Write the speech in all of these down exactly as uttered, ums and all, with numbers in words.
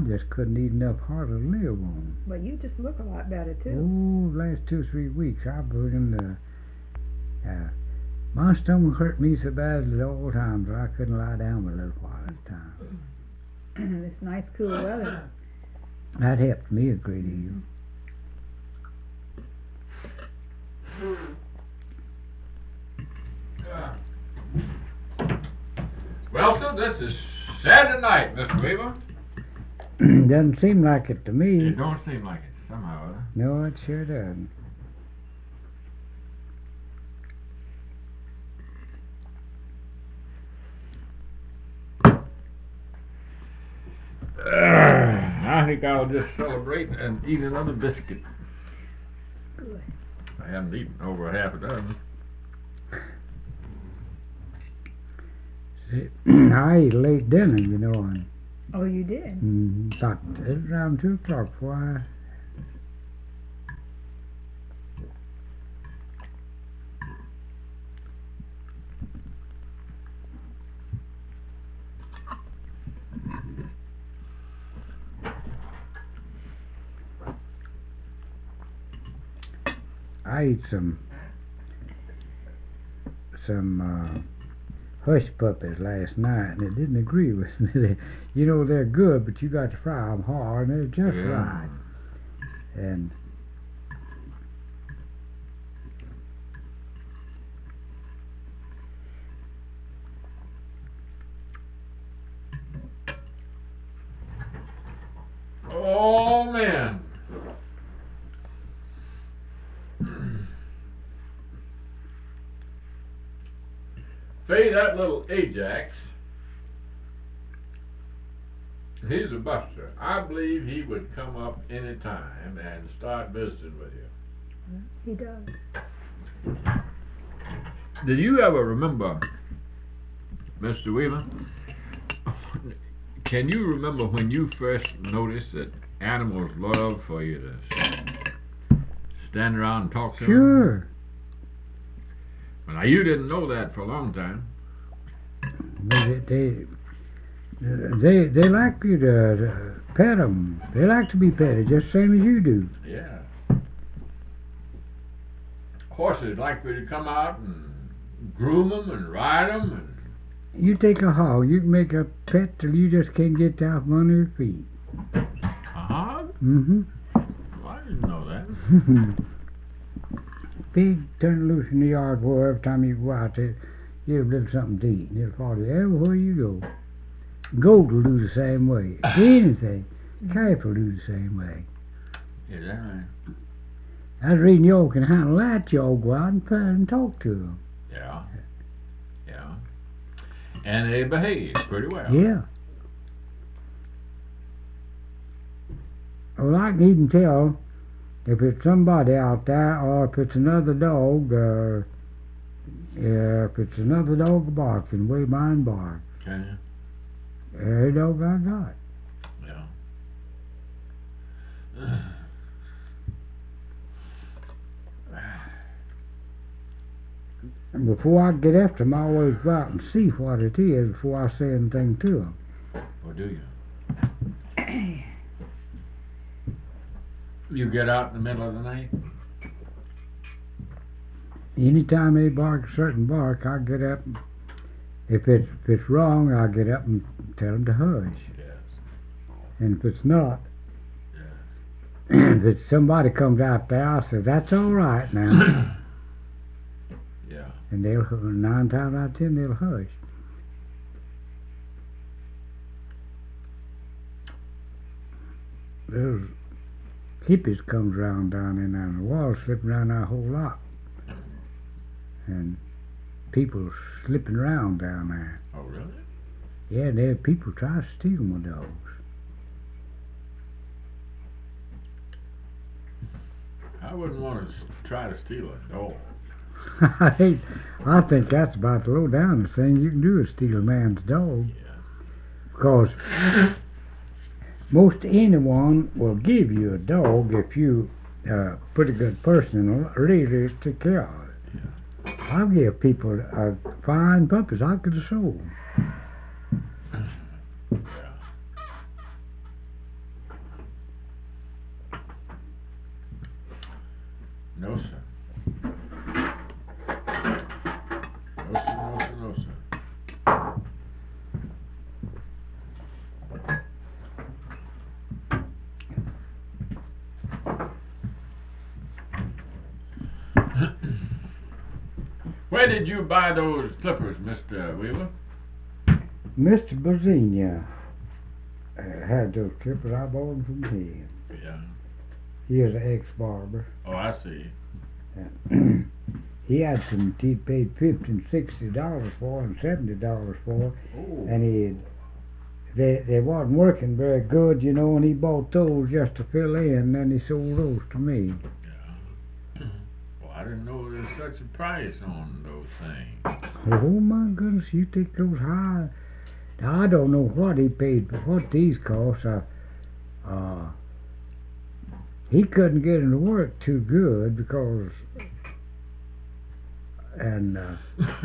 just couldn't eat enough hardly to live on. But you just look a lot better too. Oh, last two or three weeks I've been the uh, my stomach hurt me so badly all the time that I couldn't lie down for a little while at a time. It's nice cool weather. That helped me a great deal. Well, sir, this is Saturday night, Mister Weaver. Doesn't seem like it to me. It don't seem like it somehow, huh? No, it sure doesn't. Uh, I think I'll just celebrate and eat another biscuit. Good. I haven't eaten over half a dozen. See, I ate late dinner, you know, and Oh, you did? mm, about it was around two o'clock before I. I ate some some uh, hush puppies last night, and it didn't agree with me. You know, they're good, but you got to fry them hard, and they're just Yeah. right. And Oh, man. Say, that little Ajax, he's a buster. I believe he would come up any time and start visiting with you. He does. Did you ever remember, Mister Weaver, can you remember when you first noticed that animals love for you to stand around and talk to them? sure, Well, now, you didn't know that for a long time. they they they, they like you to, to pet them. They like to be petted, just the same as you do. Yeah. Horses like for you to come out and groom them and ride them. And You take a hog, you can make a pet till you just can't get down from under your feet. a hog? Mm-hmm. Well, I didn't know that. Pig turn loose in the yard where every time you go out there, you have a little something to eat, and it'll follow you everywhere you go. Goat will do the same way. Anything. Calf will do the same way. Is that right? I was reading y'all can handle that, y'all go out and, pet and talk to them. Yeah. Yeah. And they behave pretty well. Yeah. Well, I can even tell if it's somebody out there or if it's another dog, uh, yeah, if it's another dog barking, the way mine bark. Can you? Every dog I got. Yeah. And before I get after them, I always go out and see what it is before I say anything to them. Or do you? You get out in the middle of the night? Anytime they bark a certain bark, I get up. And if it's if it's wrong, I get up and tell them to hush. Yes. And if it's not, Yes. if it's somebody comes out there, I say that's all right now, Yeah. and they'll nine times out of ten they'll hush. There's hippies comes around down in there, and the water slipping around there a whole lot, and people slipping around down there. Oh, really? Yeah, there people try to steal my dogs. I wouldn't want to s- try to steal a dog. I hate. I think that's about the low down the thing you can do is steal a man's dog, Yeah. because most anyone will give you a dog if you uh, put a good person in it, really take care of it. Yeah. I'll give people uh, fine puppies I could have sold. Yeah. where did you buy those clippers, Mister Weaver? Mister Bozina uh, had those clippers. I bought them from him. Yeah. He was an ex-barber. Oh, I see. And he had some he paid fifty and sixty dollars for and seventy dollars for, Oh. and he they they wasn't working very good, you know, and he bought those just to fill in, and then he sold those to me. Yeah. Well, I didn't know there was such a price on those things. Oh my goodness, you take those high. Now, I don't know what he paid for what these cost. Uh, uh, he couldn't get them to work too good because, and uh,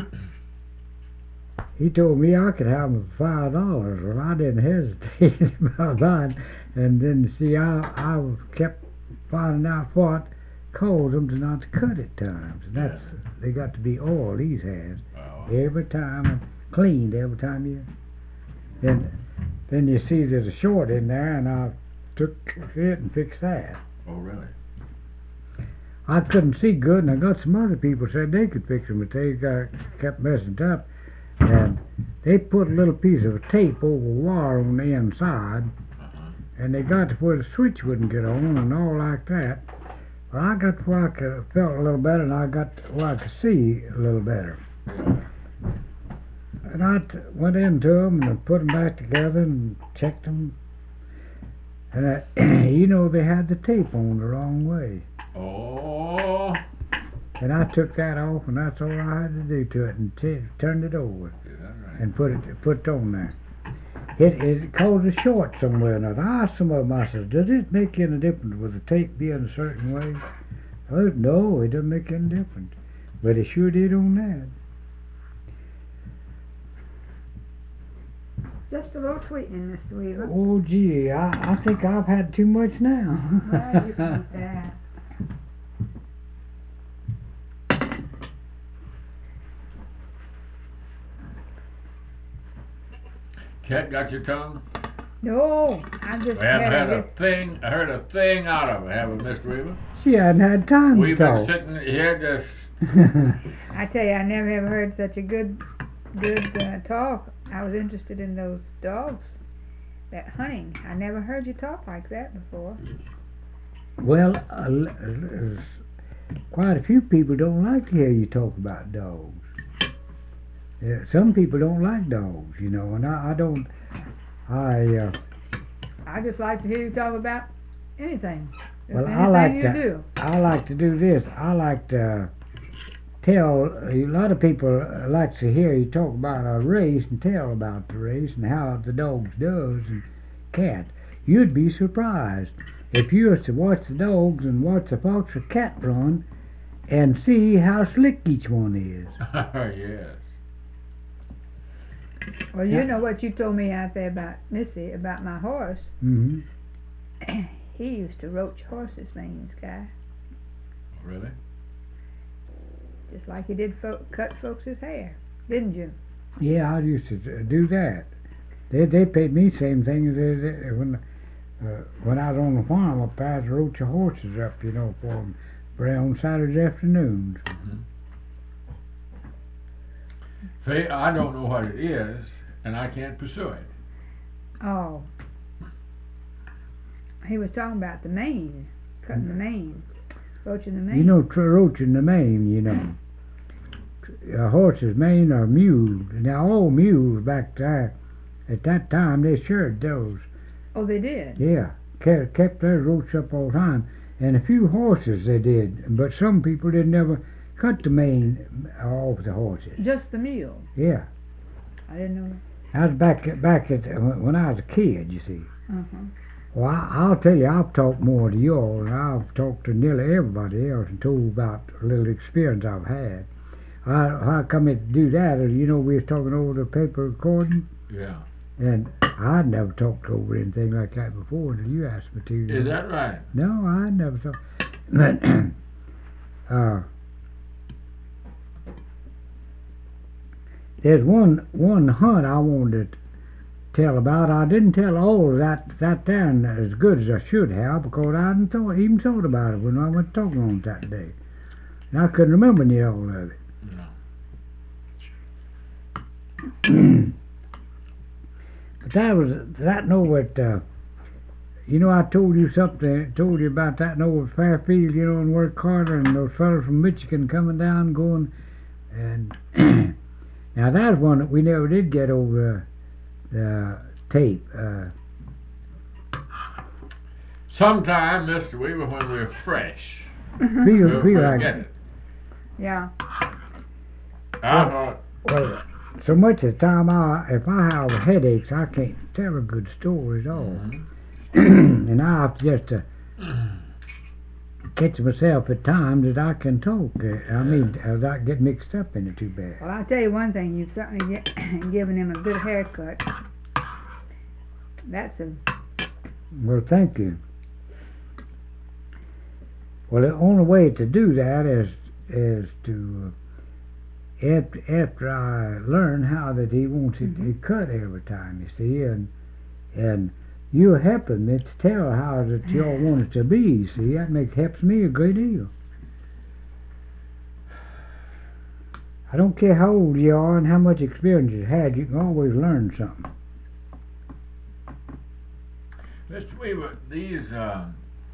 he told me I could have them for five dollars. Well, I didn't hesitate about that. And then see, I I kept finding out what caused them to not to cut at times. And that's Yeah. they got to be oil. These has Well, every time and cleaned every time you. Then then you see there's a short in there, and I took it and fixed that. oh, really? I couldn't see good, and I got some other people said they could fix them, but they got kept messing it up. And they put a little piece of tape over wire on the inside, Uh-huh. and they got to where the switch wouldn't get on and all like that. Well, I got to where I could, felt a little better, and I got to where I could see a little better. And I t- went into them and put them back together and checked them. And I, you know, they had the tape on the wrong way. Oh, And I took that off, and that's all I had to do to it, and t- turned it over is that right? and put it put it on there. It it caused a short somewhere or another. I asked some of them, I said, does it make any difference with the tape being a certain way? Oh, no, it doesn't make any difference. But it sure did on that. Just a little sweetening, Mister Weaver. Oh, gee, I, I think I've had too much now. Well, you can eat that. Cat got your tongue? No, I just We haven't had had a a thing, heard a thing out of it, have we, Mister Weaver? She hadn't had time We've to been talk. sitting here just, I tell you, I never have heard such a good, good uh, talk. I was interested in those dogs, that hunting. I never heard you talk like that before. Well, uh, l- l- quite a few people don't like to hear you talk about dogs. Yeah, some people don't like dogs, you know, and I, I don't. I uh, I just like to hear you talk about anything. Just well, anything I like you to. do. I like to do this. I like to tell. A lot of people like to hear you talk about a race and tell about the race and how the dogs does and cat. You'd be surprised if you was to watch the dogs and watch the fox or cat run and see how slick each one is. yes. Well, you Yeah. know what you told me out there about Missy, about my horse. Mm-hmm. He used to roach horses' manes, guy. Really? Just like he did fo- cut folks' hair, didn't you? Yeah, I used to d- do that. They they paid me same thing as they, they, when uh, when I was on the farm up there. I roach the horses up, you know, for 'em for on Saturday afternoons. Mm-hmm. See, I don't know what it is, and I can't pursue it. Oh. He was talking about the mane, cutting the mane, roaching the mane. You know, tr- roaching the mane, you know. A horse's mane or mule. Now, all mules back there, at that time, they sheared those. Oh, they did? Yeah, kept, kept their roach up all the time. And a few horses they did, but some people did never cut the mane off the horses. Just the mule? Yeah. I didn't know. That was back, back at, when I was a kid, you see. Uh-huh. Well, I, I'll tell you, I've talked more to you all, and I've talked to nearly everybody else and told about a little experience I've had. I, I come in to do that, and you know, we was talking over the paper recording, Yeah. and I'd never talked over anything like that before until you asked me to. Is that right? No, I never thought. But, uh, there's one one hunt I wanted to tell about. I didn't tell all of that that there and as good as I should have because I hadn't thought, even thought about it when I went talking on it that day. And I couldn't remember any all of it. No. but that was that know what uh, you know. I told you something. Told you about that know at Fairfield. You know, and Work Carter and those fellows from Michigan coming down, going, and now that's one that we never did get over uh, the tape. Uh, Sometime, Mister Weaver, when we're fresh, feel we'll feel like forget it. Yeah. I thought, well, so much of the time I if I have headaches, I can't tell a good story at all. mhm. And I have to just uh, catch myself at times that I can talk. Uh, I mean, as I get mixed up in it too bad. Well, I'll tell you one thing. You've certainly get, given him a good haircut. That's a... Well, thank you. Well, the only way to do that is is to uh, after after I learn how that he wants it, Mhm. it cut every time. You see, and and you helping me to tell how that y'all want it to be. You see, that makes helps me a great deal. I don't care how old you are and how much experience you had, you can always learn something. Mister Weaver, these, uh,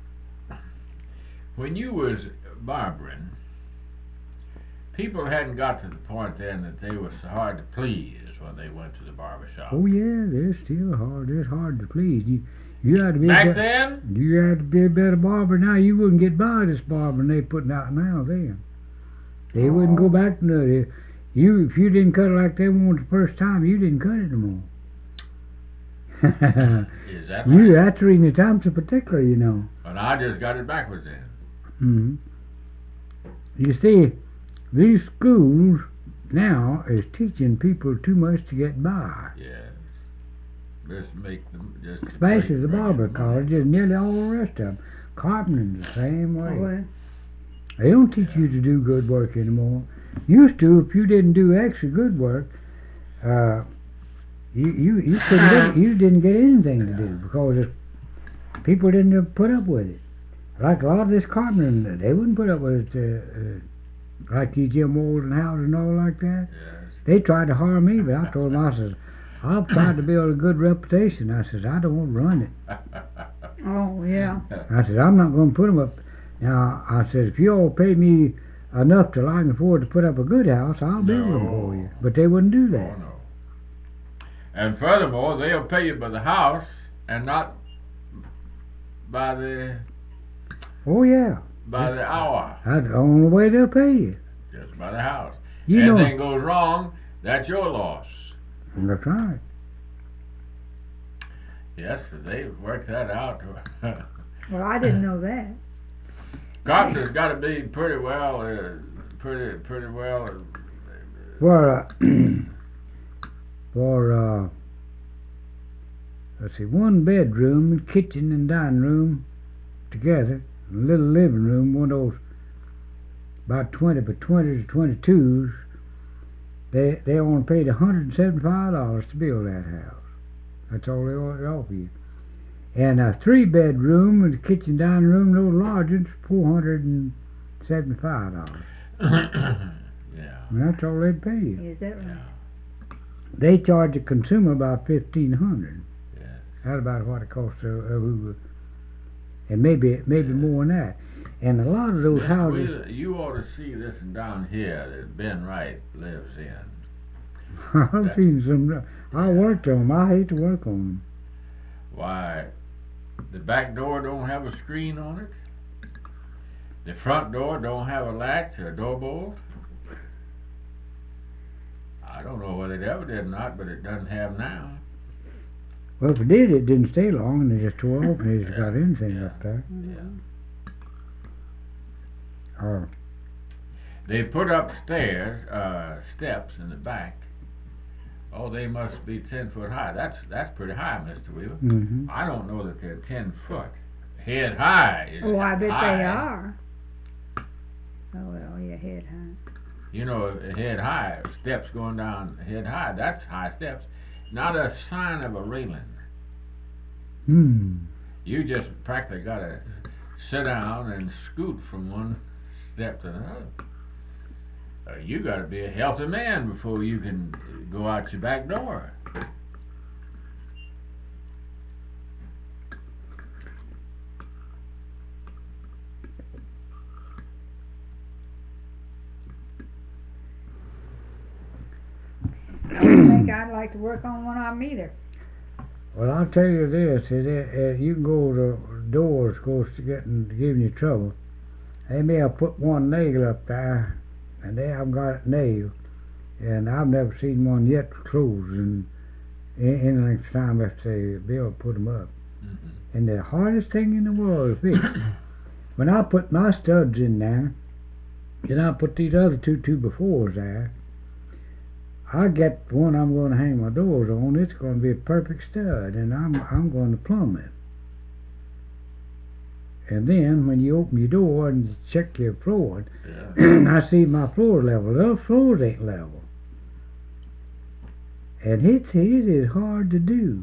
when you was barbering, people hadn't got to the point then that they were so hard to please when they went to the barber shop. Oh yeah, they're still hard. It's hard to please. You you had to be Back a be- then? you had to be a better barber. Now you wouldn't get by this barber they putting out now. Then they wouldn't go back to the you if you didn't cut it like they wanted the first time. You didn't cut it no more. Is that right? You that's Rena Thompson particular, you know. But I just got it backwards then. Hmm. You see, these schools now is teaching people too much to get by. Yes. Just make them just Especially break- the break barber them. colleges, nearly all the rest of them. Carpenting's the same way. Oh, well, They don't teach you to do good work anymore. Used to, if you didn't do extra good work, uh, you you you couldn't get, you didn't get anything to do because if people didn't put up with it. Like a lot of this carpentering, they wouldn't put up with it. Uh, uh, like these Jim Walden houses and all like that. Yes. They tried to harm me, but I told them, I says, I've tried to build a good reputation. I says, I don't want to run it. oh, yeah. I said, I'm not going to put them up. Now, I said, if you all pay me enough till I can afford to put up a good house, I'll build them for you. But they wouldn't do that. Oh, no. And furthermore, they'll pay you by the house and not by the Oh, yeah. by the hour. That's the only way they'll pay you. Just by the house. You know, Anything goes wrong, that's your loss. that's right. Yes, they worked that out. Well, I didn't know that. Carpenter's got to be pretty well, uh, pretty pretty well. Uh, For, uh, for, uh, let's see, one bedroom, kitchen and dining room together, a little living room, one of those about twenty by twenty to twenty-twos, they they only paid one hundred seventy-five dollars to build that house. That's all they offer you. And a three bedroom with a kitchen, dining room, those large ones, four hundred seventy-five dollars. yeah. And that's all they'd pay you. Is that right? Yeah. They charge the consumer about fifteen hundred. Yeah. That's about what it costs a, a Hoover. And maybe maybe more than that. And a lot of those Mister houses. Wheeler, you ought to see this one down here that Ben Wright lives in. I've seen some. I worked on them. I hate to work on them. Why, the back door don't have a screen on it. The front door don't have a latch or a door bolt. I don't know whether it ever did or not, but it doesn't have now. Well, if it did, it didn't stay long, and they just tore off, and they just got anything Yeah. up there. Mhm. Or They put up stairs, uh, steps in the back. Oh, they must be ten foot high. That's that's pretty high, Mister Wheeler. mm-hmm. I don't know that they're ten foot. Head high is Oh, I bet high. they are. Oh, well, yeah, head high. You know, head high, steps going down head high, that's high steps. Not a sign of a railing. Hmm. You just practically got to sit down and scoot from one step to the other. uh, you got to be a healthy man before you can go out your back door. I don't think I'd like to work on one of them either. Well, I'll tell you this: is that, uh, you can go to doors, goes to getting giving you trouble. They may have put one nail up there, and they haven't got it nailed, and I've never seen one yet closed. And in, in the next time, if they be able to put them up. Mm-hmm. And the hardest thing in the world is this: when I put my studs in there, then I put these other two two befores there. I get the one I'm going to hang my doors on. It's going to be a perfect stud, and I'm I'm going to plumb it. And then when you open your door and you check your floor, Yeah. I see my floor level. Those floors ain't level, and it's it is hard to do.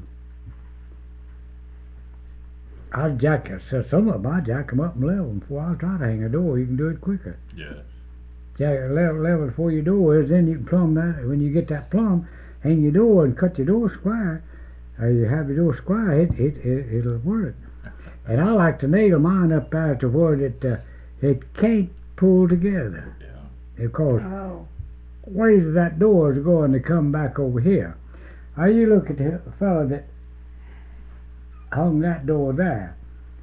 I jack so some of them I jack them up and level them before I try to hang a door. You can do it quicker. Yes. Jack it level level before your door is, then you can plumb that. When you get that plumb, hang your door and cut your door square. Or you have your door square, it it, it it'll work. And I like to nail mine up there to where it uh, it can't pull together. Yeah. Because Oh. ways that door is going to come back over here. Now you look at the fellow that hung that door there.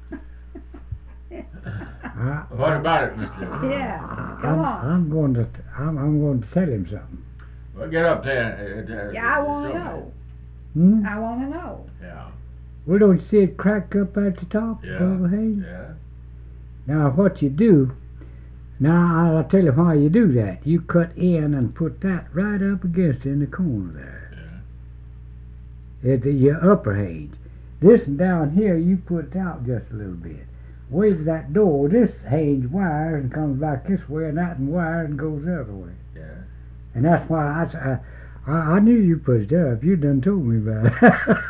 I, What about it, Mister Yeah. Come I'm, on. I'm going to I'm I'm going to tell him something. Well, get up there. Uh, uh, Yeah, I want to show me. know. Hmm? I want to know. Yeah. We don't see it crack up at the top Yeah. overhead. Yeah. Now what you do, now I'll tell you why you do that. You cut in and put that right up against in the corner there. Yeah. At the, your upper hinge. This and down here you put it out just a little bit. Ways that door, this hinge wires and comes back this way, and that and wires and goes the other way. Yeah. And that's why I, s- I, I, I knew you put it up. You done told me about it.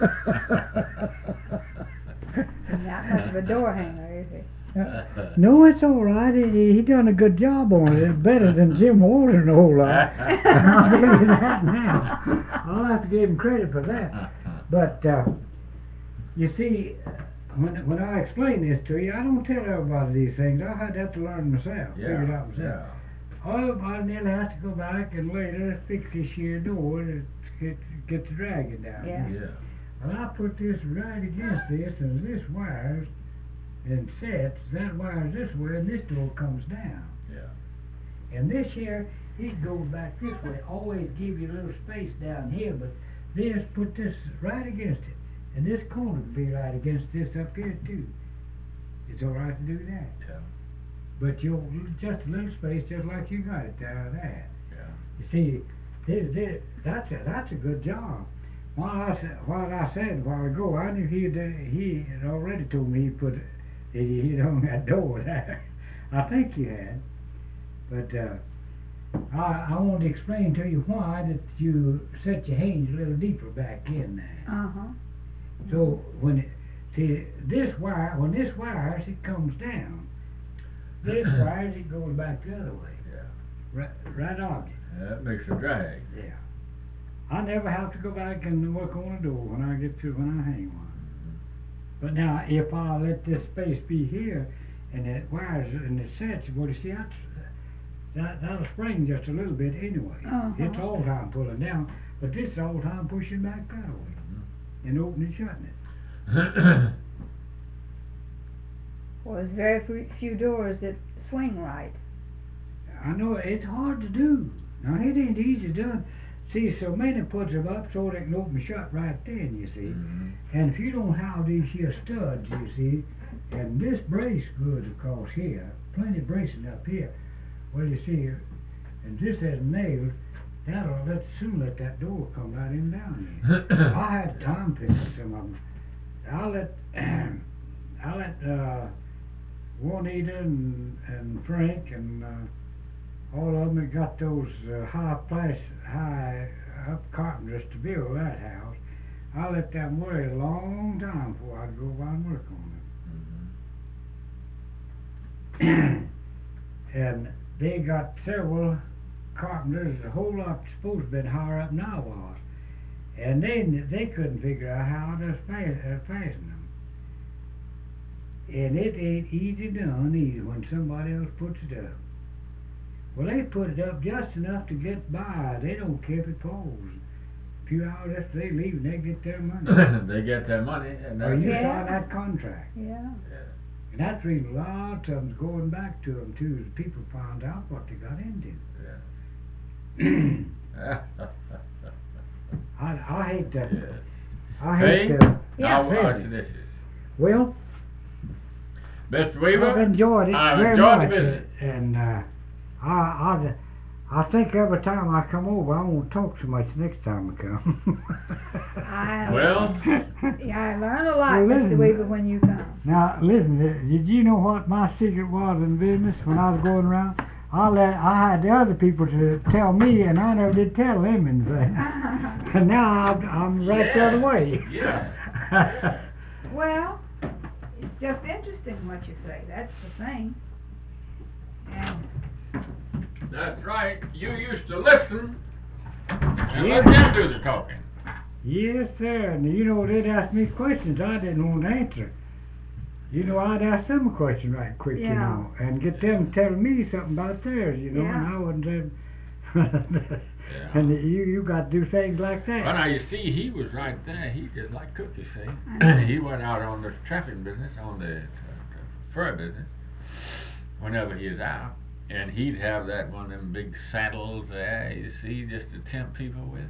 Not much of a door hanger, is it? No, it's all right. He, he done a good job on it. Better than Jim Walden a whole lot. I'll give you that now. I'll have to give him credit for that. But uh, you see, when when I explain this to you, I don't tell everybody these things. I had that to learn myself, figure it out myself. Yeah. Oh, I nearly have to go back and later fix this here door to get get the dragging down. Yeah. Yeah. Well, I put this right against this, and this wires and sets, that wires this way, and this door comes down. Yeah. And this here, it goes back this way. Always give you a little space down here, but this, put this right against it. And this corner can be right against this up here, too. It's all right to do that. Yeah. But you'll just a little space, just like you got it there, that. Yeah. You see, this, this, that's a that's a good job. What I said, what I said a while ago, I knew he had, he had already told me he put it, that he he hung that door there. I think he had, but uh, I I want to explain to you why that you set your hinge a little deeper back in there. Uh huh. So when it, see this wire, when this wires, it comes down. This wires, it goes back the other way. Yeah. Right, right on it. That makes a drag. Yeah. I never have to go back and work on a door when I get to when I hang one. Mm-hmm. But now if I let this space be here and the wires and the sets, well you see that's that that'll spring just a little bit anyway. Uh-huh. It's all the time pulling down, but this is all the time pushing back that way Mm-hmm. and opening and shutting it. Well, there's very few, few doors that swing right. I know it's hard to do. Now it ain't easy done. See, so many puts them up so they can open and shut right then, you see. Mm-hmm. And if you don't have these here studs, you see, and this brace good across here, plenty of bracing up here, well, you see, and this is nailed, that'll let soon let that door come right in down here. I had time fix some of them. I let I let uh, Juanita and and Frank and uh, all of them that got those uh, high price high up carpenters to build that house. I let them work a long time before I'd go by and work on them. Mm-hmm. And they got several carpenters a whole lot supposed to been higher up than I was. And they, they couldn't figure out how to fa- uh, fasten them. And it ain't easy done either when somebody else puts it up. Well, they put it up just enough to get by. They don't care if it falls. A few hours after they leave, and they get their money. They get their money, and Or that's you Yeah. sign that contract. Yeah. And that's the reason a lot of them's going back to them too, is people found out what they got into. Yeah. I, I hate that. Yeah. I hate Hey, that. now Yeah. watch this. Well, Mister Weaver, I've enjoyed it I've very enjoyed the much, visit. and uh, I, I, I think every time I come over, I won't talk so much next time I come. I, Well, yeah, I learn a lot, Well, Mister listen. Weaver, when you come. Now, listen, uh, did you know what my secret was in business when I was going around? I let I had the other people to tell me, and I never did tell them anything. And now I'm, I'm right the other way. Yeah. Well, it's just interesting what you say. That's the thing. And That's right. You used to listen and Yeah. let them do the talking. Yes, sir. And you know, they'd ask me questions I didn't want to answer. You know, I'd ask them a question right quick, you Yeah. know, and get them telling me something about theirs, you know, and Yeah. I wouldn't say. Yeah. And you you got to do things like that. Well, now you see, he was right there. He just like Cookie, see. I know. He went out on the trapping business, on the uh, fur business, whenever he was out, and he'd have that one of them big saddles there, you see, just to tempt people with.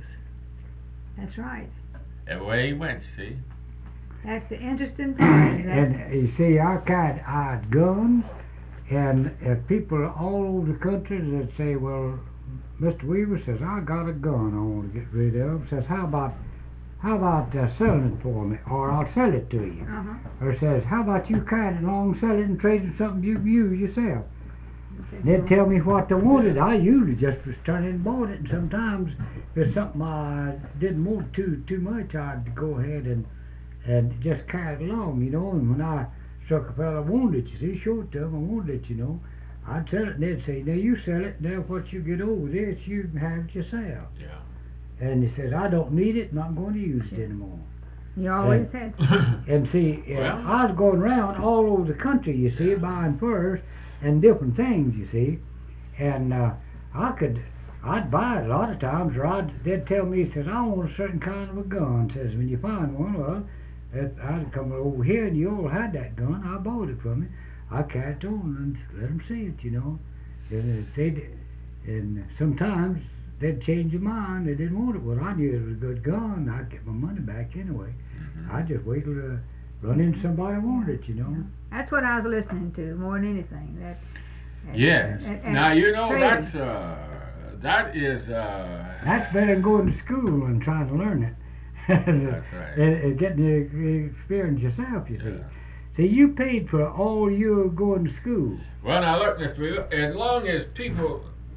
that's right. Everywhere he went, see. That's the interesting part. And That's- you see, I got I had guns, and uh, people all over the country that say, well, Mister Weaver says, I got a gun I want to get rid of. Says, how about how about uh, selling it for me, or I'll sell it to you. uh-huh. Or says, how about you carrying it along, sell it and trade it something you can use yourself. And they'd tell me what they wanted. I usually just was turning and bought it, and sometimes if it's something I didn't want too too much, I'd go ahead and and just carry it along, you know. And when I struck a fellow, I wanted it, you see, short to him, I wanted it, you know. I'd sell it, and they'd say, now you sell it, now what you get over this, you can have it yourself. Yeah. And he says, I don't need it, not going to use it anymore. You always had. And see, uh, Well- I was going around all over the country, you see, buying furs and different things, you see. And uh, I could, I'd buy it a lot of times, or I'd, they'd tell me, says, I want a certain kind of a gun. Says, when you find one, well, if I'd come over here and you all had that gun, I bought it from you. I carried it on and let them see it, you know. And they'd, and sometimes they'd change their mind. They didn't want it. Well, I knew it was a good gun. I'd get my money back anyway. Mhm. I'd just wait till uh, run into somebody who wanted it, you know. That's what I was listening to more than anything. That. that- Yes. and- and Now, you know, trading. that's, uh, that is, uh... That's better than going to school and trying to learn it. That's right. and, and getting the the experience yourself, you see. Yeah. See, you paid for all your going to school. Well, now look, Mister Weaver, as long as people,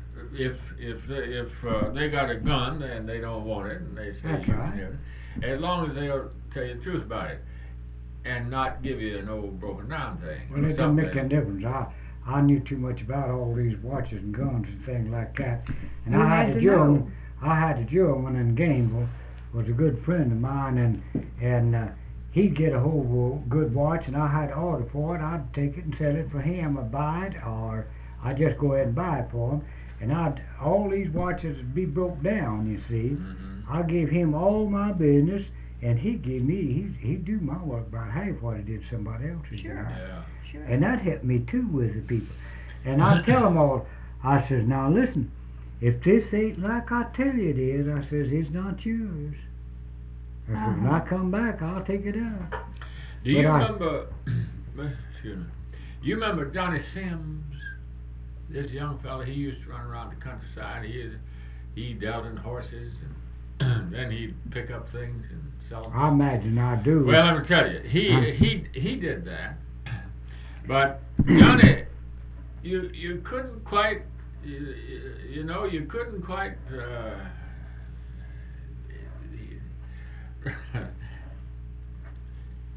if if they, if uh, they got a gun and they don't want it, and they say That's you right. can have it, as long as they'll tell you the truth about it, and not give you an old broken down thing. Well, or it doesn't make something. any difference. I I knew too much about all these watches and guns and things like that. And You I had had to a German. know. I had a German in Gainesville, was a good friend of mine, and and uh, he'd get a whole good watch, and I had to order for it. I'd take it and sell it for him, or buy it, or I'd just go ahead and buy it for him. And I'd all these watches would be broke down, you see. Mhm. I gave him all my business, and he'd give me, he'd, he'd do my work about half what he did somebody else's. you Sure. know. Yeah. Sure. And that helped me too with the people. And I tell them all, I says, now listen, if this ain't like I tell you it is, I says, it's not yours. I says, when I Uh-huh. come back, I'll take it out. Do you But I- remember, excuse me, you remember Johnny Sims? This young fella, he used to run around the countryside. He is, he dealt in horses, and then he'd pick up things and sell them. I imagine I do. Well, let me tell you, he Huh? he he did that, but Johnny, you you couldn't quite, you, you know, you couldn't quite. Uh,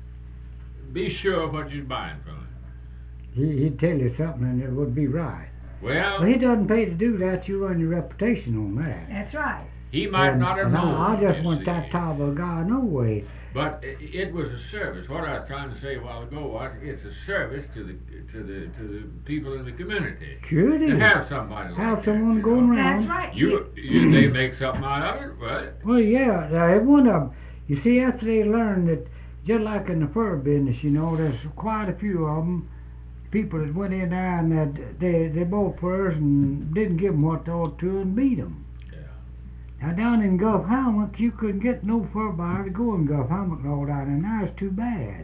be sure of what you're buying from him. he, he'd tell you something and it would be right. Well, Well, he doesn't pay to do that. You run your reputation on that. That's right. he might And- not have and known. I, I just you want see. that type of guy no way. But it, it was a service. What I was trying to say a while ago was it's a service to the to the to the people in the community. Sure it To is. have somebody like Have that, someone you going know. around. That's right. You, you they make something out of it, but Well, yeah, uh, one of them. You see, after they learned that, just like in the fur business, you know, there's quite a few of them. People that went in there and that they they bought furs and didn't give them what they ought to and beat them. yeah. Now down in Gulf Hammock, you couldn't get no fur buyer to go in Gulf Hammock and all down in there. It's too bad.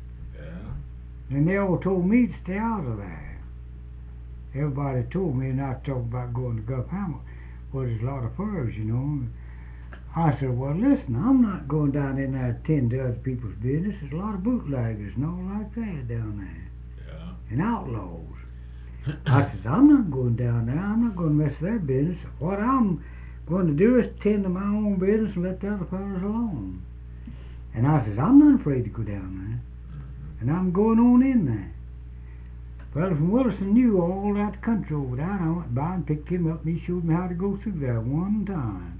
Yeah. And they all told me to stay out of there. Everybody told me not to talk about going to Gulf Hammock. Well, there's a lot of furs, you know. I said, well, listen, I'm not going down in there to tend to other people's business. There's a lot of bootleggers and all like that down there. Yeah. And outlaws. I says, I'm not going down there. I'm not going to mess with their business. What I'm going to do is tend to my own business and let the other fellas alone. And I says, I'm not afraid to go down there. And I'm going on in there. Fellas from Wilson knew all that country over there, and I went by and picked him up, and he showed me how to go through there one time.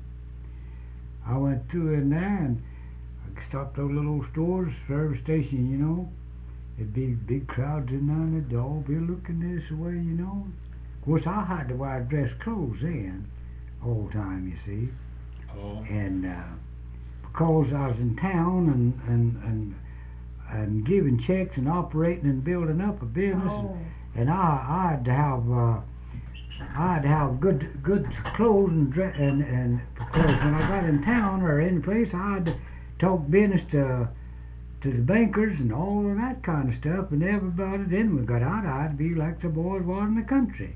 I went through in there, and I stopped those little old stores, service station, you know. There'd be big crowds in there, and they'd all be looking this way, you know. Of course, I had to wear dress clothes then, all the time, you see. Oh. And uh, because I was in town and, and, and and giving checks and operating and building up a business, Oh. and I, I had to have uh, I had to have good good clothes and dress, and and because when I got in town or any place, I had to talk business to to the bankers and all of that kind of stuff, and everybody. Then we got out, I had to be like the boys was in the country.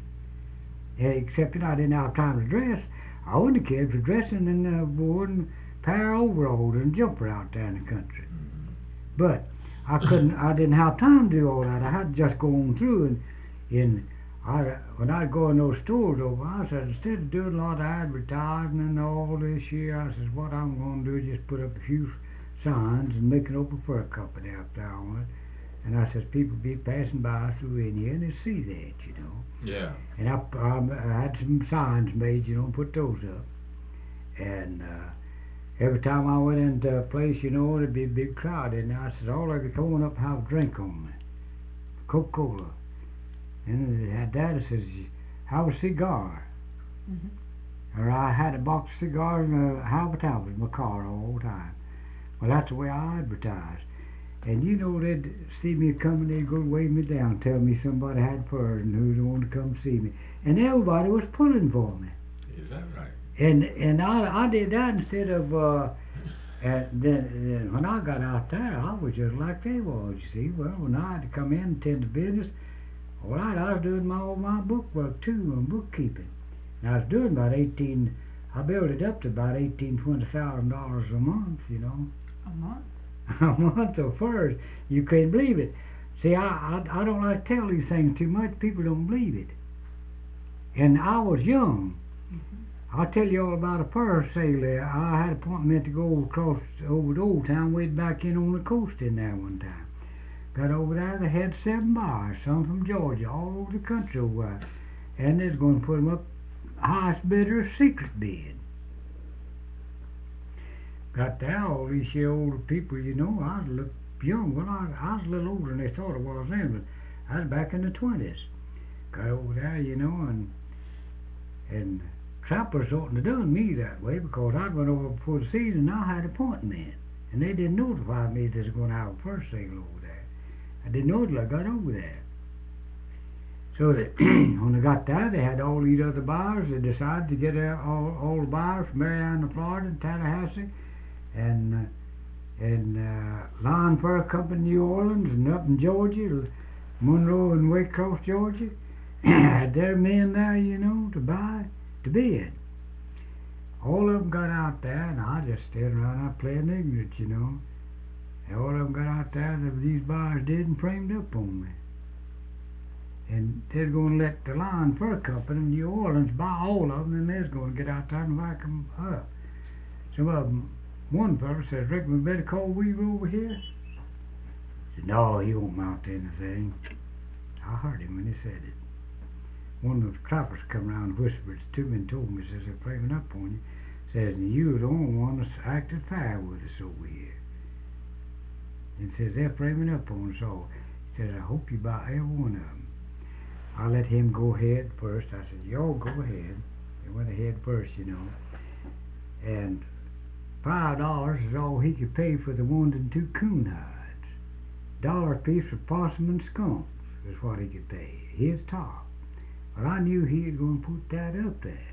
Except that I didn't have time to dress. I wouldn't have cared for dressing in a wooden pair of overalls and jumper out there in the country. But I couldn't. I didn't have time to do all that. I had to just go on through and, and I when I'd go in those stores over, I said instead of doing a lot of advertising and all this year, I says what I'm going to do is just put up a few signs and make an open fur company up there on it. And I says people be passing by through in here and they see that, you know. Yeah. And I, um, I had some signs made, you know, and put those up. And uh, every time I went into a place, you know, there'd be a big crowd in there. I said, all I could come on up and have a drink on me. Coca-Cola. And they had that. I says, have a cigar. Mm-hmm. Or I had a box of cigars and a half a tablet in my car all the time. Well, that's the way I advertised. And you know, they'd see me coming, they'd go wave me down, tell me somebody had furs and who'd want to come see me. And everybody was pulling for me. Is that right? And and I I did that instead of uh and then, then when I got out there I was just like they was, you see. Well, when I had to come in and tend to business, all right, I was doing my all my book work too, and bookkeeping. And I was doing about eighteen I built it up to about eighteen, twenty thousand dollars a month, you know. A month? A month of furs. You can't believe it. See, I, I I don't like to tell these things too much. People don't believe it. And I was young. Mm-hmm. I'll tell you all about a fur sale there. I had an appointment to go across over to Old Town, way back in on the coast in there one time. Got over there, they had seven buyers, some from Georgia, all over the country over there. And they was going to put them up highest bidder, secret bid. Got there, all these here older people, you know, I looked young. Well, I, I was a little older than they thought I was then, but I was back in the twenties. Got over there, you know, and and trappers oughtn't have done me that way because I'd went over before the season and I had an appointment. And they didn't notify me that they was going to have a fur sale over there. I didn't know till I got over there. So that when I got there, they had all these other buyers. They decided to get uh, all, all the buyers from Marianna, Florida, and Tallahassee, and uh, and uh, Lion Fur Company, New Orleans, and up in Georgia, Monroe and Waycross, Georgia. Had their men there, you know, to buy, to bid. All of them got out there, and I just stayed around there playing ignorant, you know. And all of them got out there, and these buyers did, and framed up on me. And they're going to let the Lion Fur Company in New Orleans buy all of them, and they're going to get out there and whack them up. Some of them, one fellow says, reckon we better call Weaver over here? I said, no, he won't mount anything. I heard him when he said it. one of the trappers come around and whispered to me and told me, says, they're flaming up on you. Says, and you were the only one that's acted fair with us over here. And says, they're flaming up on us all. He says, I hope you buy every one of them. I let him go ahead first. I said, y'all go ahead. He went ahead first, you know. And five dollars is all he could pay for the one and two coon hides. Dollar apiece for possum and skunks is what he could pay. His top. But I knew he was going to put that up there.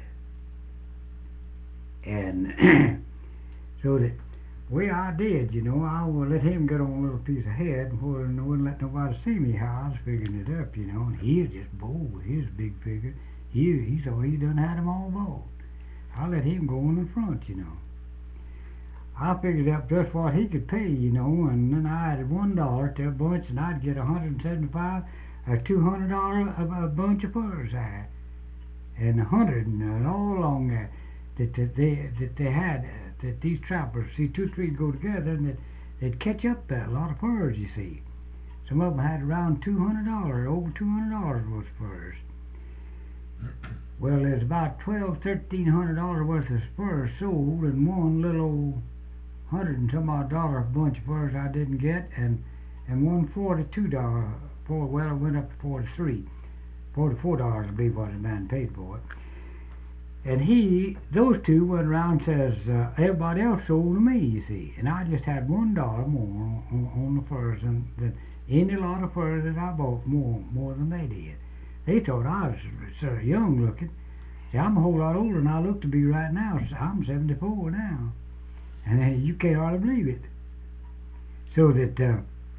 And so that way I did, you know, I would let him get on a little piece ahead and wouldn't let nobody see me how I was figuring it up, you know. And he was just bold with his big figure. He, he saw he done had them all bought. I let him go in the front, you know. I figured up just what he could pay, you know, and then I added one dollar to a bunch, and I'd get a hundred and seventy-five or two hundred dollar a, a bunch of furs there, and a hundred and uh, all along there that, that they that they had uh, that these trappers see two three go together and that they'd catch up that a lot of furs. You see, some of them had around two hundred dollars, over two hundred dollars worth of furs. Well, there's about twelve, thirteen hundred dollars worth of furs sold, and one little old hundred and some odd dollar bunch of furs I didn't get, and and one forty-two dollar for well, it went up to forty-three, forty-four dollars I believe what the man paid for it. And he, those two went around and says uh, everybody else sold to me, you see, and I just had one dollar more on, on the furs than, than any lot of furs that I bought more more than they did. They thought I was sort of young looking. See, I'm a whole lot older than I look to be right now. So I'm seventy-four now. And uh, you can't hardly believe it. So that uh,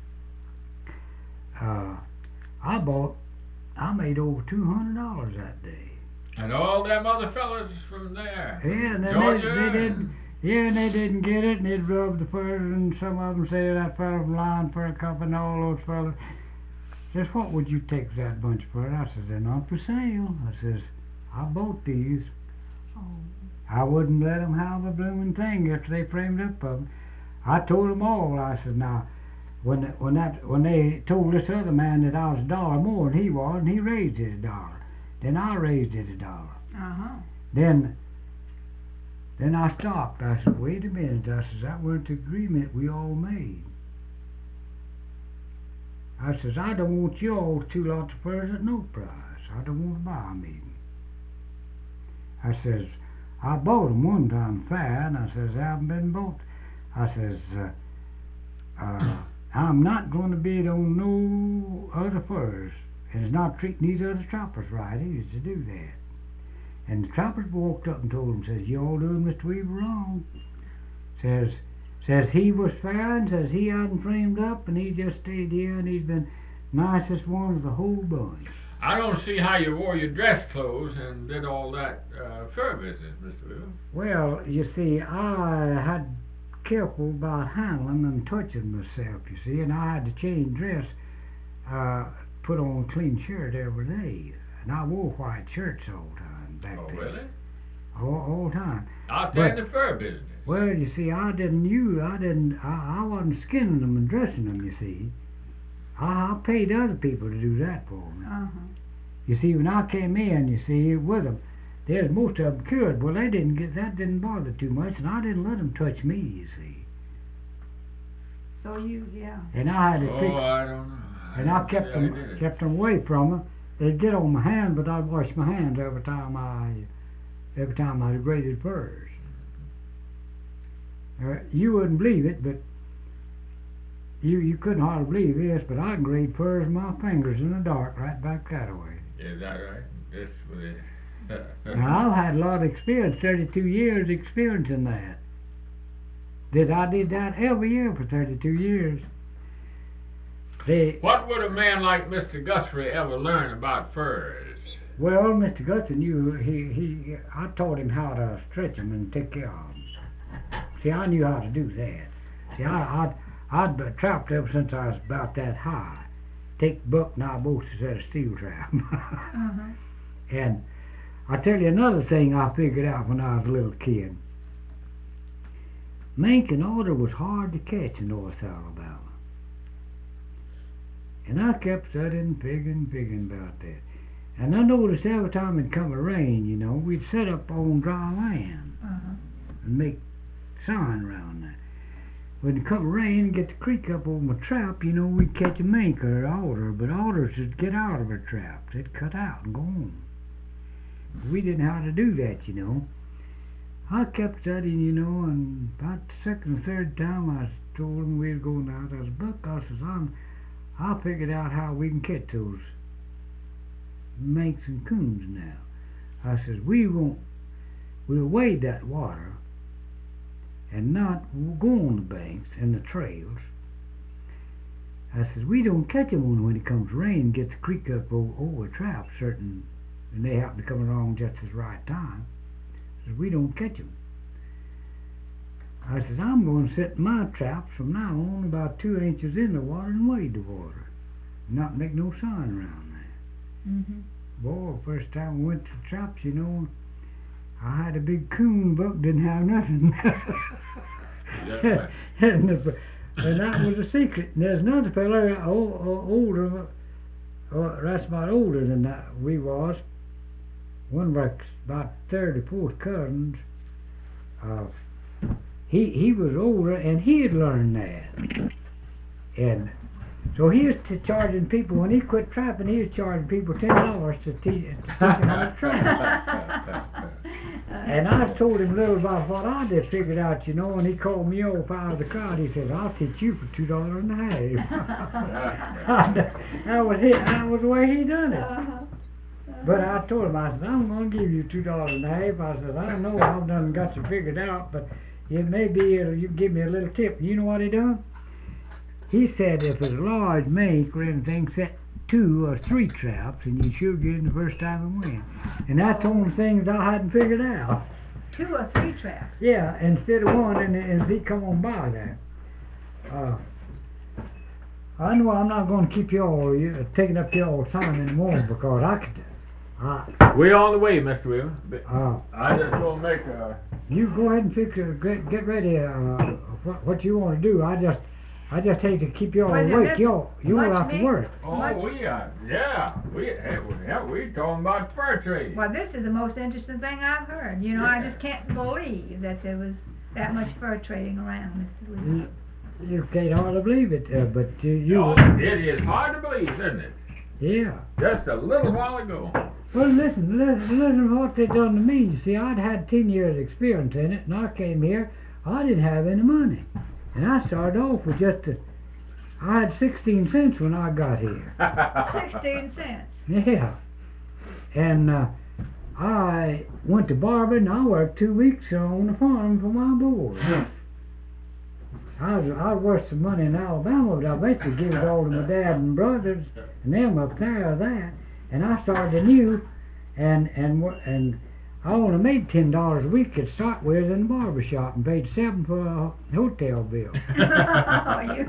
uh, I bought, I made over two hundred dollars that day. And all them other fellas from there. Yeah, and then Georgia. they, they didn't. Yeah, and they didn't get it, and they'd rub the furs, and some of them say that fella from Lion Fur Company, and all those fellas. Says, what would you take for that bunch of furs? I says, they're not for sale. I says, I bought these. Oh. I wouldn't let them have a blooming thing after they framed up of them. I told them all. I said, now, when when that when they told this other man that I was a dollar more than he was, and he raised it a dollar, then I raised it a dollar. Uh-huh. Then, then I stopped. I said, wait a minute. I says, that wasn't the agreement we all made. I says, I don't want you all two lots of furs at no price. I don't want to buy them even. I says, I bought them one time fair, and I says, I haven't been bought. I says, uh, uh, I'm not going to bid on no other furs, and it's not treating these other trappers right either to do that. And the trappers walked up and told him, says, you all doing Mister Weaver wrong. Says, says he was fair, and says he hadn't framed up, and he just stayed here, and he's been nicest one of the whole bunch. I don't see how you wore your dress clothes and did all that uh, fur business, Mister Weaver. Well, you see, I had careful about handling and touching myself, you see, and I had to change dress, uh, put on a clean shirt every day, and I wore white shirts all the time back Oh, then. really? All, all the time. Out there in But- the fur business. Well, you see, I didn't use, I didn't, I, I wasn't skinning them and dressing them, you see. I, I paid other people to do that for me. Uh-huh. You see, when I came in, you see, with them, there's most of them cured. Well, they didn't get, that didn't bother too much, and I didn't let them touch me, you see. So you, yeah. And I had to Oh, fix, I don't know. and I don't kept see them, how you did it. kept them away from them. They'd get on my hand, but I'd wash my hands every time I, every time I graded furs. Uh, you wouldn't believe it, but you you couldn't hardly believe this, but I can grade furs with my fingers in the dark right back that way. Is that right? This was it. Now, I've had a lot of experience, thirty-two years experience in that. Did I did that every year for thirty-two years. They, What would a man like Mister Guthrie ever learn about furs? well, Mister Guthrie knew, he, he, I taught him how to stretch them and take care of them. See, I knew how to do that. See, I, I'd, I'd been trapped ever since I was about that high. Take buck now both instead of steel trap. Uh-huh. And I'll tell you another thing I figured out when I was a little kid. Mink and otter was hard to catch in North Alabama. And I kept studying, figuring, figuring about that. And I noticed every time it come a rain, you know, we'd set up on dry land Uh-huh. and make sign around that. When it come rain, get the creek up over my trap, you know, we'd catch a mink or an alder, but alders would get out of our traps. They'd cut out and go on. We didn't know how to do that, you know. I kept studying, you know, and about the second or third time I told them we was going out, I said, Buck, I says, I'm, I figured out how we can catch those minks and coons now. I says, we won't, we'll wade that water and not go on the banks and the trails. I says, we don't catch them when it comes rain, get the creek up over, over traps certain, and they happen to come along just at the right time. I says, we don't catch them. I says, I'm going to set my traps from now on about two inches in the water and wade the water, not make no sign around that. Mm-hmm. Boy, first time we went to traps, you know, I had a big coon, Buck didn't have nothing. Yeah. and, the, and that was a secret. And there's another fella, o- older, uh, that's about older than that we was. One of our about third or fourth cousins. Uh, he he was older, and he had learned that. And so he was t- charging people, when he quit trapping, he was charging people ten dollars to teach, to teach them how to trap. And I told him a little about what I just figured out, you know, and he called me off out of the crowd. He said, I'll teach you for two dollars and a half. That was it. That was the way he done it. Uh-huh. But I told him, I said, I'm going to give you two dollars and a half. I said, I don't know, I've done got you figured out, but it may be uh, you can give me a little tip. You know what he done? He said if it's a large mink or anything, set two or three traps, and you sure get in the first time and win. And that's the only things I hadn't figured out. Two or three traps. Yeah, instead of one, and, and he come on by there. Uh, I know I'm not going to keep y'all you, taking up y'all time anymore because I could. Uh, We're on the way, Mister Williams. uh, I just want to make a... you go ahead and fix it. Get, get ready. Uh, what, what you want to do? I just, I just hate to keep y'all Was it awake. this Y'all, you all have to much work. Oh, Much- we are, yeah, we, hey, we- yeah, we talking about fur trade. Well, this is the most interesting thing I've heard. You know, I just can't believe that there was that much fur trading around, Mister You, Lee. you can't hardly believe it, uh, but you, you Oh, it is hard to believe, isn't it? yeah. Just a little while ago. Well, listen, listen, listen to what they done to me. You see, I'd had ten years experience in it, and I came here, I didn't have any money. And I started off with just a, I had sixteen cents when I got here. Sixteen cents. Yeah. And uh, I went to Barber, and I worked two weeks on the farm for my board. I was, I worked some money in Alabama, but I eventually gave it all to my dad and brothers, and them up there of that. And I started anew, and and wo- and I only made ten dollars a week to start with in the barber shop, and paid seven for a hotel bill. Oh, you.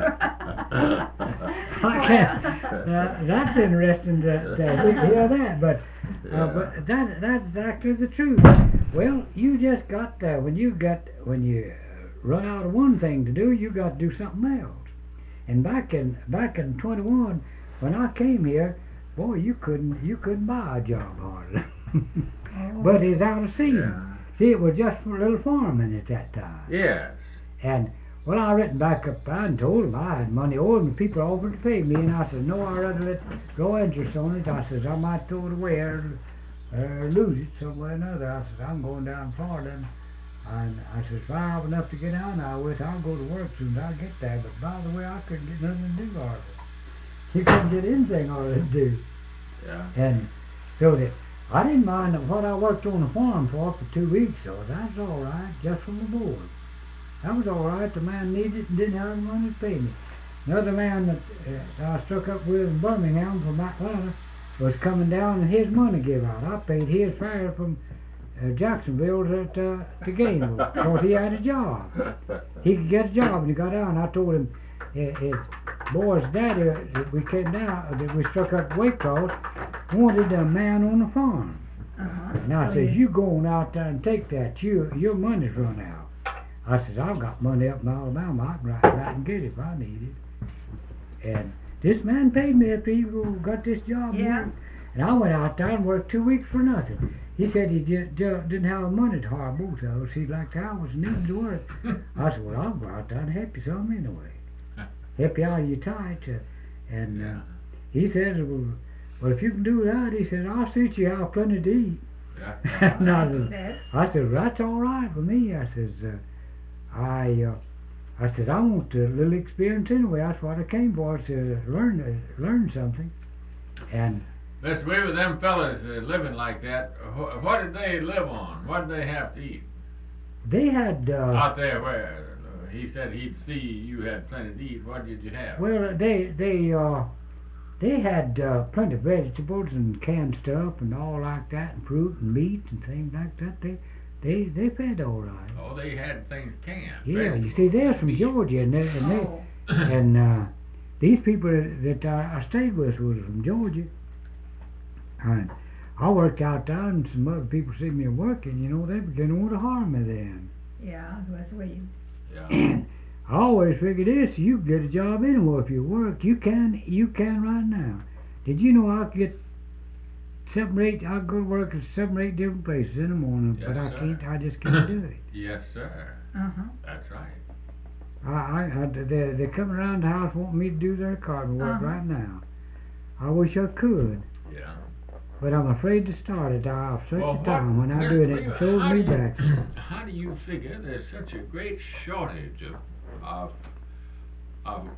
I can't, uh, that's interesting to, to hear that, but uh, but that that's exactly the truth. Well, you just got uh, when you got when you run out of one thing to do, you got to do something else. And back in back in twenty-one, when I came here, boy, you couldn't you couldn't buy a job hardly. Oh. But it's out of season. Yeah. See, it was just for a little farming at that time. Yes. And well, I written back up and told them I had money owed, and people offered to pay me, and I said, no, I'd rather let go interest on it. I says, I might throw it away or, or lose it somewhere or another. I said, I'm going down to Florida, and, and I says, if I have enough to get down there with, I'll go to work soon as I get there. But by the way, I couldn't get nothing to do hardly. You couldn't get anything hardly to do. Yeah. And so that I didn't mind what I worked on the farm for for two weeks, so that's all right, just from the board. That was all right. The man needed it and didn't have the money to pay me. Another man that uh, I struck up with in Birmingham from Atlanta was coming down, and his money gave out. I paid his fare from uh, Jacksonville to, to, to Gainesville because he had a job. He could get a job, and he got down. I told him his, his boy's daddy that we came down, that we struck up Waycross, wanted a man on the farm. Uh-huh. And I So says, you- you go on out there and take that. You, your money's run out. I says, I've got money up in Alabama. I can write right and get it if I need it. And this man paid me after he got this job. Yeah. And I went out there and worked two weeks for nothing. He said he just, just didn't have the money to hire both of us. He liked how I was needing to work. I said, well, I'll go out there and help you some anyway. Help you out of your tights. Uh, and uh, he said, well, well, if you can do that, he said, I'll teach you how plenty to eat. Yeah. And I said, I said, that's all right with me. I says, uh, I, uh, I said, I want a little experience anyway. That's what I came for, to learn, uh, learn something. And Mister Weaver, them fellas uh, living like that, wh- what did they live on? What did they have to eat? they had, uh, Out there where uh, he said he'd see you had plenty to eat, what did you have? well, they, they, uh, they had uh, plenty of vegetables and canned stuff and all like that, and fruit and meat and things like that. They, they, they fed all right. Oh, they had things canned. Yeah, you vegetables, see, they're from meat. Georgia, and they, and they, Oh. and uh, these people that I, I stayed with was from Georgia. And I worked out there, and some other people see me working. You know, they didn't want to harm me then. Yeah, that's where you. Yeah. And I always figured this: you can get a job anywhere if you work. You can, you can right now. Did you know I could get seven or eight? I go to work at seven or eight different places in the morning, Yes, but I sir. can't. I just can't do it. Yes, sir. Uh huh. That's right. I, I, I they're, they're coming around the house wanting me to do their carpet work Uh-huh. right now. I wish I could, Yeah. but I'm afraid to start it. I've such Well, a what- time when I Mister do it, it Weaver, throws how me do you- back. How do you figure there's such a great shortage of of, of uh,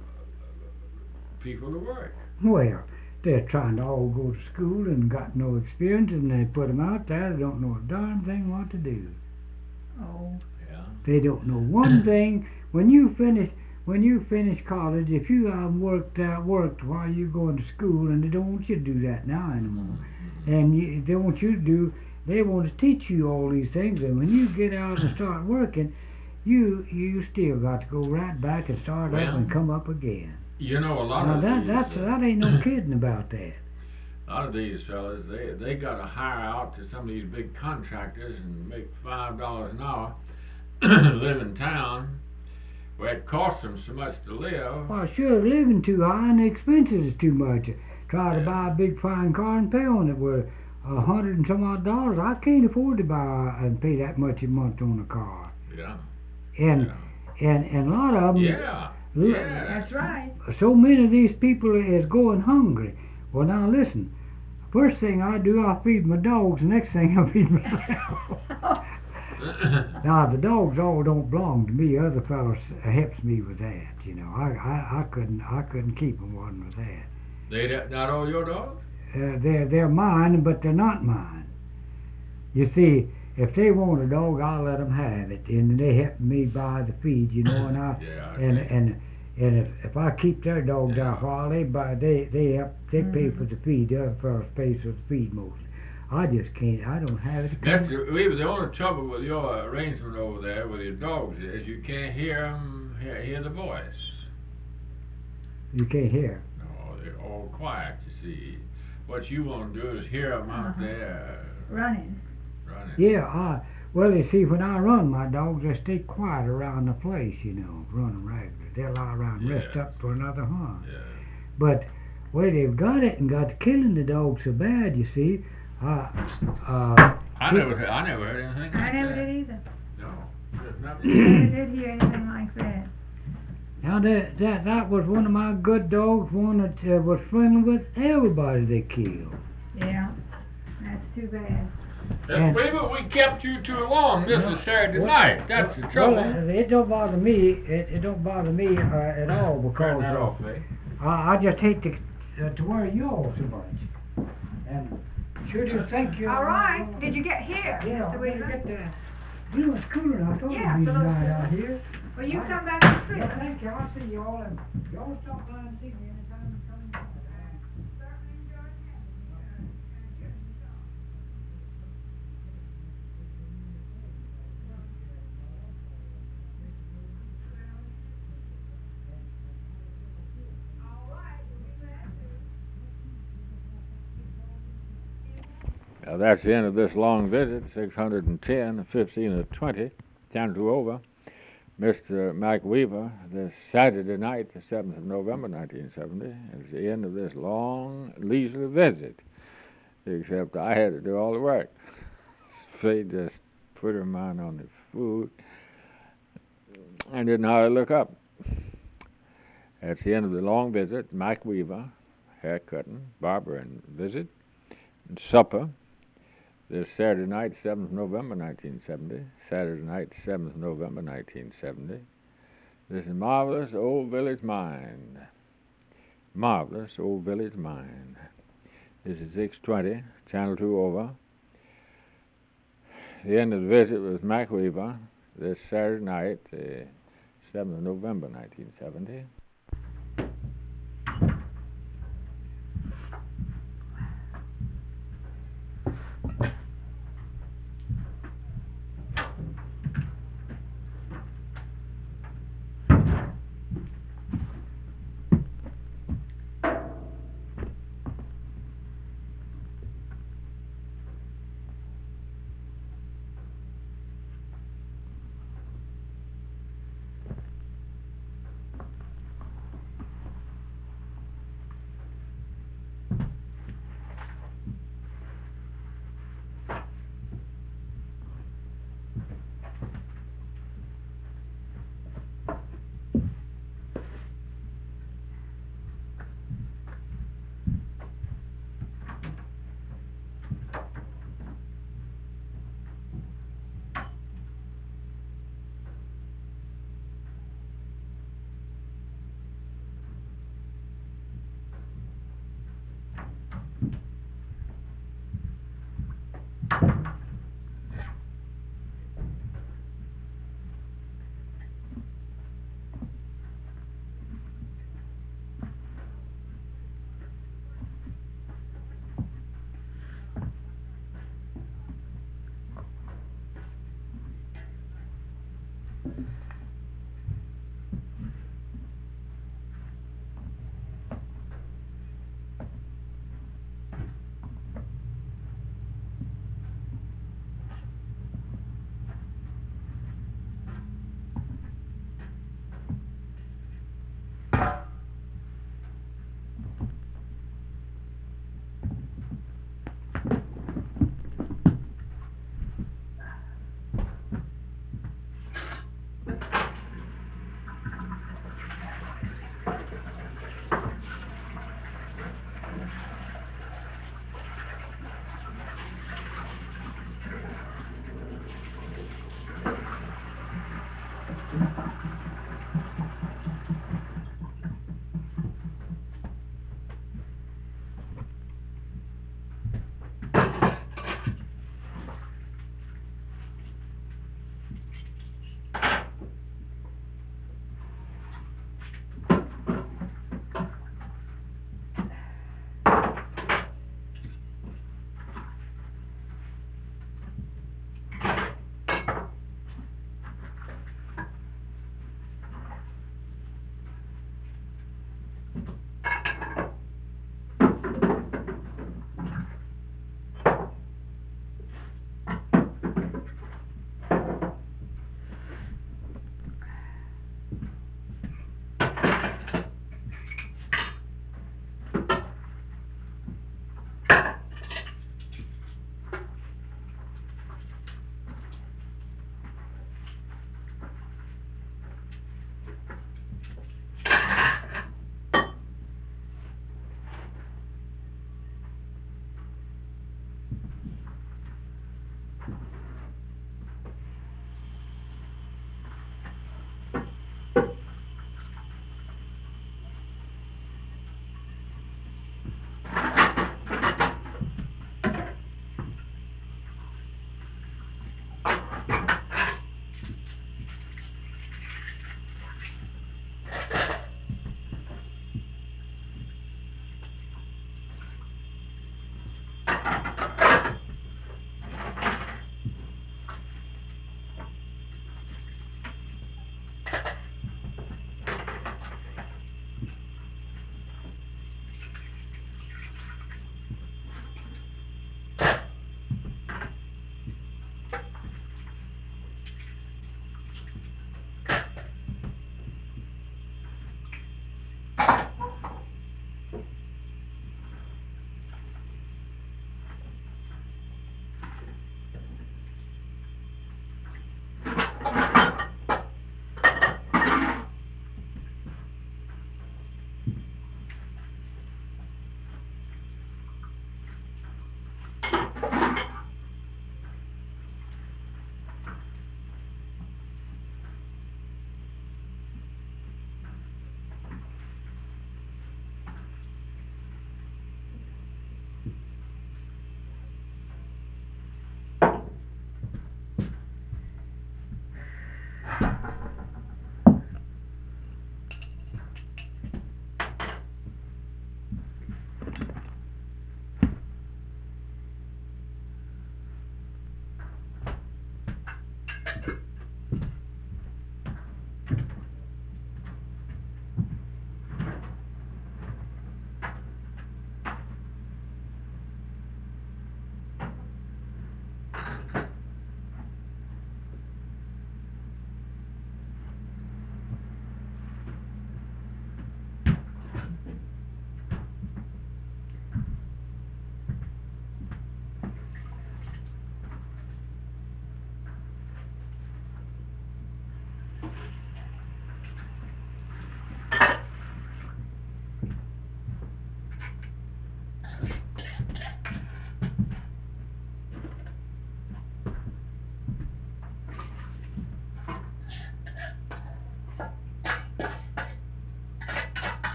people to work? Well, they're trying to all go to school and got no experience, and they put them out there. They don't know a darn thing what to do. Oh. Yeah. They don't know one thing. When you finish, when you finish college, if you um, worked uh, worked while you're going to school, and they don't want you to do that now anymore, and you, they want you to do, they want to teach you all these things, and when you get out and start working, you you still got to go right back and start Well, up and come up again. You know, a lot Now of that these, that's uh, that ain't no kidding about that. a lot of these fellas, they they got to hire out to some of these big contractors and make five dollars an hour, live in town, where it costs them so much to live. Well, sure, living too high and the expenses is too much. Try to Yeah. buy a big fine car and pay on it with a hundred and some odd dollars. I can't afford to buy and pay that much a month on a car. Yeah. And Yeah. and and a lot of them. Yeah. Look, Yeah. That's right. So many of these people is going hungry. Well, now listen. First thing I do, I feed my dogs. The next thing I feed myself. Now the dogs all don't belong to me. Other fellows helps me with that. You know, I I, I couldn't I couldn't keep them one with that. They don't- not all your dogs? Uh, they're they're mine, but they're not mine. You see, if they want a dog, I'll let them have it, and they help me buy the feed. You know, and I Yeah. and okay. and and if if I keep their dog there a while, they buy they they help they pay for the feed. The other fellows pay for the feed mostly. I just can't. I don't have it. Mister Weaver, the only trouble with your arrangement over there with your dogs is you can't hear 'em hear, hear the voice. You can't hear. No, they're all quiet. You see, what you want to do is hear 'em out Uh-huh. there Running. running. Yeah, I well, you see, when I run my dogs, they stay quiet around the place. You know, running regular. They'll lie around, and rest Yeah. up for another hunt. Yeah. But where they've got it and got to killing the dogs so bad, you see, uh, uh, I never, I never heard anything like I never that. did either. No, there's Never nothing. did hear anything like that. now that that that was one of my good dogs, one that uh, was friendly with everybody they killed. Yeah. That's too bad. And- Mister Weaver, we kept you too long. This No, is Saturday well- night. That's the Well, trouble. uh, it don't bother me. It, it don't bother me uh, at all Turn because that uh, off, eh? I, I just hate to uh, to worry you all so much. And sure do thank you. All right. Did you get here? Yeah, Mister we Weaver? get there. You was cooler. I thought Yeah, it'd be it's a little night out cooler. here. Well, you come back and see Yeah, us. thank you. I'll see you all, and y'all stop by and see me anytime you come in. Now that's the end of this long visit, six hundred ten, fifteen of twenty, time to over. Mister Mike Weaver, this Saturday night, the seventh of November, nineteen seventy, is the end of this long leisurely visit. except I had to do all the work. They just put her mind on the food. I didn't know how to look up. At the end of the long visit, Mike Weaver, hair cutting, barber and visit, and supper. This Saturday night, seventh of November, nineteen seventy. Saturday night, seventh of November, nineteen seventy. This is Marvelous Old Village Mind. Marvelous Old Village Mind. This is six twenty, Channel two over. The end of the visit was Mike Weaver. This Saturday night, the seventh of November, nineteen seventy.